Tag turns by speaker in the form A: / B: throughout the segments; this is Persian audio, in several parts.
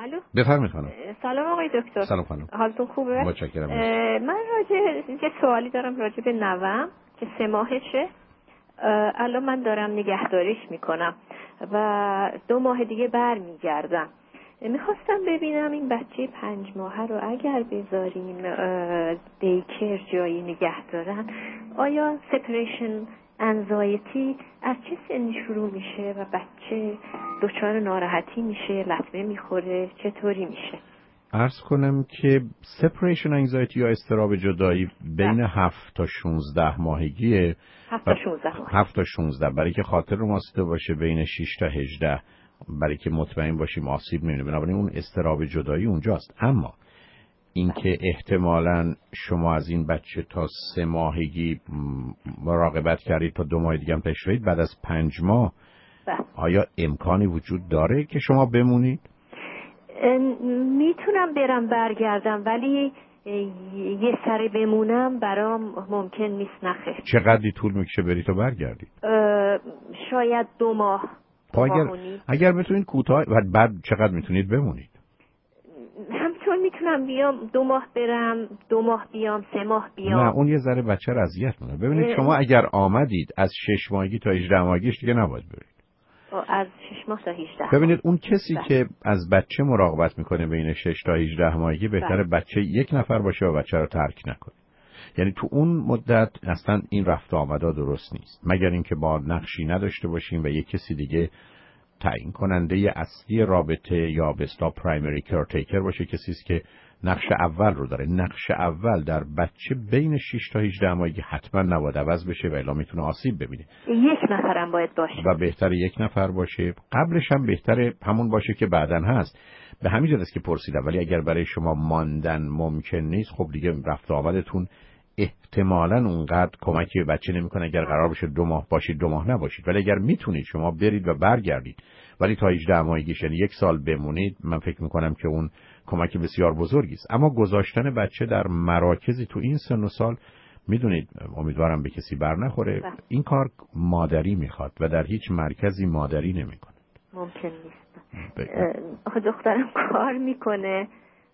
A: الو
B: بفرمایید خانم.
A: سلام آقای دکتر.
B: سلام خانم.
A: حالتون خوبه؟
B: متشکرم.
A: من یه سوالی دارم راجع به نوام که 3 ماهشه. الان من دارم نگهداریش میکنم و 2 ماه دیگه برمیگردم. میخواستم ببینم این بچه 5 ماهه رو اگر بذاریم دیکر جایی نگه دارن، آیا سپریشن انزایتی از چه سنی شروع میشه و بچه دچار ناراحتی میشه، لطمه میخوره، چطوری میشه؟
B: عرض کنم که separation anxiety یا اضطراب جدایی بین 7 تا 16 ماهگیه.
A: 7 تا 16 ماه.
B: 7 تا 16 برای که خاطر رو ماسته باشه، بین 6 تا 18 برای که مطمئن باشیم آسیب نمیبینه. بنابراین اون اضطراب جدایی اونجاست. اما اینکه احتمالاً شما از این بچه تا 3 ماهگی مراقبت کردید تا 2 ماه دیگه هم تشریحید، بعد از 5 ماه آیا امکانی وجود داره که شما بمونید؟
A: میتونم برم برگردم، ولی یه سری بمونم برام ممکن نیست. نخیر.
B: چقدری طول میکشه بری تا برگردید؟
A: شاید 2 ماه.
B: اگر بتونید کوتاه، بعد چقدر میتونید بمونید؟
A: همچون میتونم بیام 2 ماه برم، 2 ماه بیام، 3 ماه بیام.
B: نه، اون یه ذره بچه رو اذیت میکنه. ببینید شما اگر آمدید از 6 ماهگی تا 18 ماهگیش دیگه نباید برید.
A: از 6 ماه تا 18.
B: ببینید اون کسی که از بچه مراقبت میکنه بین 6 تا 18 ماهگی بهتره بچه 1 نفر باشه و بچه رو ترک نکنه. یعنی تو اون مدت اصلا این رفت و آمدا درست نیست، مگر اینکه با نقشی نداشته باشیم و یک کسی دیگه تعیین کننده اصلی رابطه یا به اصطلاح پرایمری کیرتیکر باشه، کسی است که نقش اول رو داره. نقش اول در بچه بین 6 تا 18 ماهگی حتما نباید عوض بشه و الا میتونه آسیب ببینه.
A: 1 نفرم باید باشه
B: و بهتره 1 نفر باشه. قبلش هم بهتره همون باشه که بعدن هست. به همین جهت است که پرسیدم. ولی اگر برای شما ماندن ممکن نیست، خب دیگه رفت و آمدتون احتمالاً اونقدر کمکی به بچه نمیکنه. اگر قرار باشه 2 ماه باشید 2 ماه نباشید. ولی اگر میتونید شما برید و برگردید، ولی تا 18 ماهگیش یعنی 1 سال بمونید، من فکر میکنم که اون کمک بسیار بزرگی است. اما گذاشتن بچه در مراکزی تو این سن و سال، میدونید، امیدوارم به کسی بر نخوره، این کار مادری میخواد و در هیچ مرکزی مادری نمیکنه.
A: ممکن نیست. دخترم کار میکنه.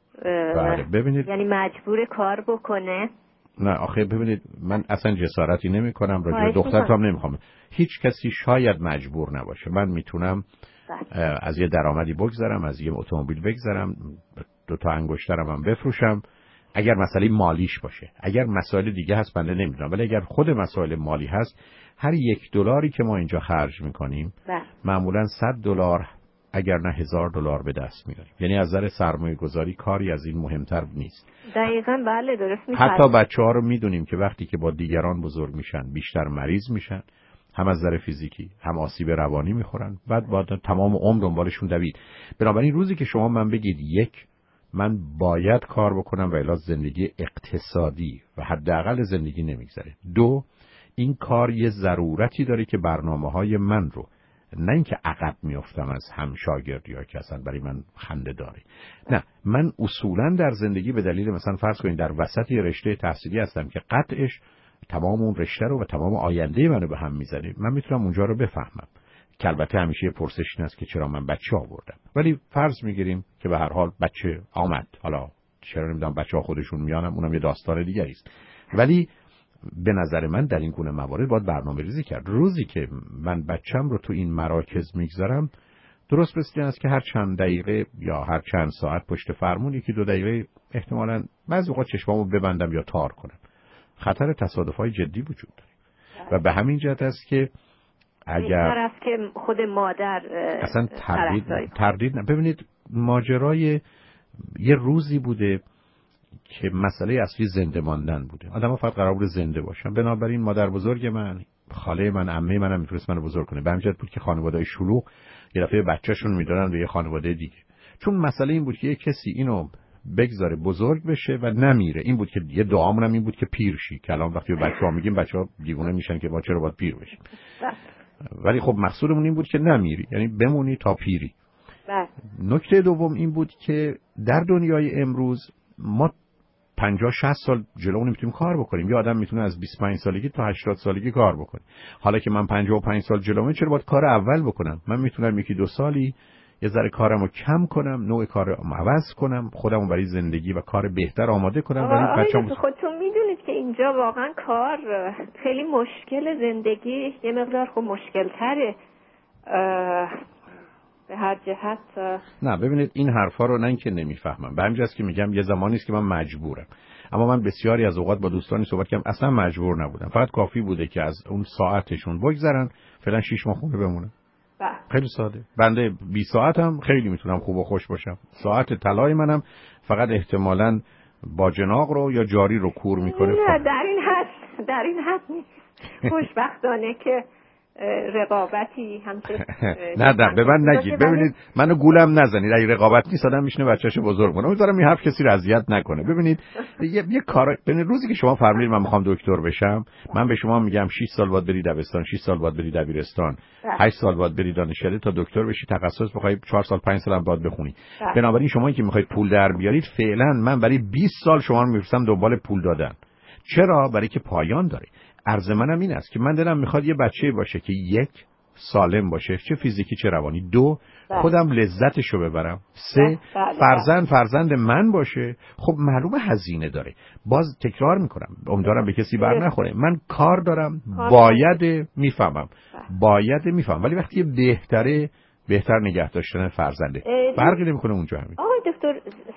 B: بله ببینید،
A: یعنی مجبور کار بکنه.
B: نه آخه ببینید، من اصلا جسارتی نمی کنم راجع به دخترتام نمیخوام. هیچ کسی شاید مجبور نباشه. من میتونم از یه درآمدی بگذرم، از یه اتومبیل بگذرم، 2 تا انگشترم هم بفروشم اگر مسئله مالیش باشه. اگر مسائل دیگه هست بنده نمیدونم، ولی اگر خود مسائل مالی هست، هر $1 که ما اینجا خرج میکنیم معمولا $100 اگر نه $1000 به دست میاریم. یعنی از نظر سرمایه گذاری کاری از این مهمتر نیست.
A: دقیقاً بله، درست میگید.
B: حتی بچه‌ها رو میدونیم که وقتی که با دیگران بزرگ میشن بیشتر مریض میشن، هم از نظر فیزیکی هم آسیب روانی میخورن، بعد تمام عمر دنبالشون دوید. بنابراین روزی که شما من بگید 1 من باید کار بکنم و الا زندگی اقتصادی و حداقل زندگی نمیگذره، 2 این کار یه ضرورتی داره که برنامه‌های من رو، نه اینکه عقب میافتم از هم شاگردی‌ها که اصلا برای من خنده داره. نه، من اصولا در زندگی به دلیل مثلا فرض کنید در وسط یه رشته تحصیلی هستم که قطعش تمام اون رشته رو و تمام آینده منو به هم میزنه. من میتونم اونجا رو بفهمم که البته همیشه یه پرسش این است که چرا من بچه آوردم. ولی فرض میگیریم که به هر حال بچه آمد، حالا چرا نمیدونم بچه‌ها خودشون میانم، اونم یه داستان دیگری است. ولی به نظر من در این گونه موارد باید برنامه‌ریزی کرد. روزی که من بچم رو تو این مراکز میگذارم، درست مثل این است که هر چند دقیقه یا هر چند ساعت پشت فرمون 1-2 دقیقه احتمالاً بعضی وقت چشمامو ببندم یا تار کنم. خطر تصادف‌های جدی وجود داره و به همین جهت است که اگر
A: است که خود مادر
B: اصلا تردید ببینید، ماجرای یه روزی بوده که مسئله اصلی زنده ماندن بوده. آدم‌ها فقط قرار بود زنده باشن. بنابراین مادر بزرگ من، خاله من، عمه منم میتونست منو بزرگ کنه. به همین جهت بود که خانواده‌های شلوغ یه دفعه بچه‌شون میدادن به یه خانواده دیگه. چون مسئله این بود که یه کسی اینو بگذاره بزرگ بشه و نمیره. این بود که یه دعامون هم این بود که پیر شی. که الان وقتی به بچه‌ها میگیم بچه‌ها دیوونه میشن که ما چرا باید پیر بشیم. ولی خب مقصودمون این بود که نمیری، یعنی بمونی تا پیری. نکته دوم این بود که در دنیای امروز ما 50-60 سال جلو نمیتونیم کار بکنیم. یه آدم میتونه از 25 سالگی تا 80 سالگی کار بکنه. حالا که من 55 سال جلومه، چرا باید کار اول بکنم؟ من میتونم 1-2 سالی یه ذره کارمو کم کنم، نوع کارم عوض کنم، خودمو برای زندگی و کار بهتر آماده کنم.
A: ولی بچه‌م خودتون میدونید که اینجا واقعا کار خیلی مشکل، زندگی یه مقدار خب مشکل تره به هر جهت.
B: نه ببینید این حرفا رو نه اینکه نمیفهمم، به همین جاست که میگم یه زمانی است که من مجبورم، اما من بسیاری از اوقات با دوستانی صحبت کردم اصلا مجبور نبودم، فقط کافی بوده که از اون ساعتشون بگذرن، فعلا 6 ماه خونه بمونم. خیلی ساده. بنده 20 ساعتم خیلی میتونم خوب و خوش باشم. ساعت طلای منم فقط احتمالاً باجناق رو یا جاری رو کور میکنه.
A: نه در این حد نیست. خوشبختانه که رقابتی همچه
B: نه به من نگید. ببینید منو گولم نزنید. اگه رقابت نیست آدم میشنه بچه‌شو بزرگ کنه. امیدوارم این حرف کسی رو اذیت نکنه. ببینید یه کار، ببینید روزی که شما فرمودید من میخوام دکتر بشم، من به شما میگم 6 سال باید بری دبستان، 6 سال باید بری دبیرستان، 8 سال باید بری دانشکده تا دکتر بشی، تخصص بخوای 4 سال 5 سال هم باید بخونی. بنابراین شما که میخواید پول در بیارید، فعلا من برای 20 سال شما رو میفرستم دنبال پول دادن. چرا؟ برای که پایان داره. عرض منم این است که من دلم میخواد یه بچه باشه که 1 سالم باشه، چه فیزیکی چه روانی، 2 خودم لذتشو ببرم، 3 فرزند من باشه. خب معلومه هزینه داره. باز تکرار میکنم، امیدوارم به کسی بر نخوره، من کار دارم، باید میفهمم، ولی وقتی بهتر نگه داشتن فرزنده فرقی نمیکنه اونجا همین.
A: آقای دکتر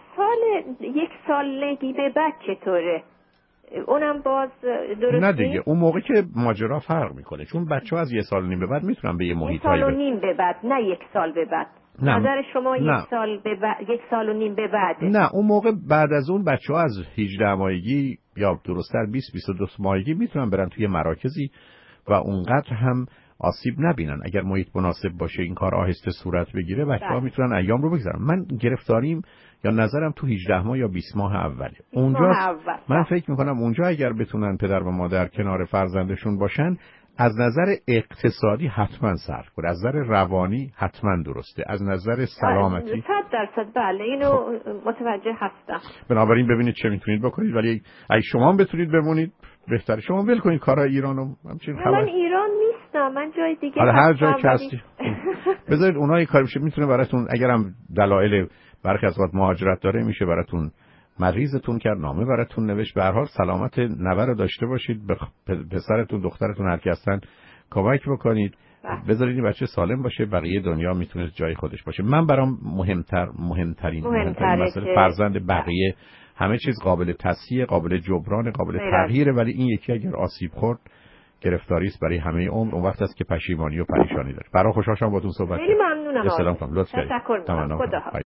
A: 1 سالگی به بعد چطوره؟ اونم باز درسته؟
B: نه دیگه اون موقع که ماجرا فرق میکنه، چون بچه‌ها از 1 سال و نیم به بعد میتونن به یه محیطایی
A: 1 سال و نیم به بعد، نه 1 سال به بعد. نظر شما 1 سال و نیم به بعد؟
B: نه اون موقع بعد از اون بچه‌ها از 18 ماهگی یا درست‌تر 20-22 ماهگی میتونن برن توی مراکزی و اونقدر هم آسیب نبینن. اگر محیط مناسب باشه این کار آهسته صورت بگیره، بچه‌ها میتونن ایام رو بگذرن. من گرفتاریم یا نظرم تو 18 ماه یا 20 ماه اوله. اونجا من فکر میکنم اونجا اگر بتونن پدر و مادر کنار فرزندشون باشن، از نظر اقتصادی حتما صرف کنه، از نظر روانی حتما درسته، از نظر سلامتی
A: 100% بله اینو متوجه هستم.
B: بنابراین ببینید چه میتونید بکنید، ولی اگه شما بتونید بمونید بهتره. شما ول کنید کارهای ایرانو.
A: من ایران نیستم، من جای دیگه
B: هستم. هر جای که هستی بذارید اونها یه کاری بشه، میتونه براتون اگرم دلایل برخی از وقت مهاجرت داره میشه براتون مریضتون کرد، نامه براتون نوشت. به هر حال سلامت نوه رو داشته باشید، به پسرتون دخترتون هر کی هستن کمک بکنید، بذارید این بچه سالم باشه، بقیه دنیا میتونه جای خودش باشه. من برام مهمترین مسئله فرزند، بقیه همه چیز قابل تصحیح، قابل جبران، قابل تغییره، ولی این یکی اگر آسیب خورد گرفتاری است برای همه عمر. اون وقت است که پشیمانی و پریشانی داره. برای خوشحال شدم باهاتون صحبت کردم.
A: خیلی ممنونم.
B: سلام کنم. لطف کردید.
A: تشکر می‌کنم. خدا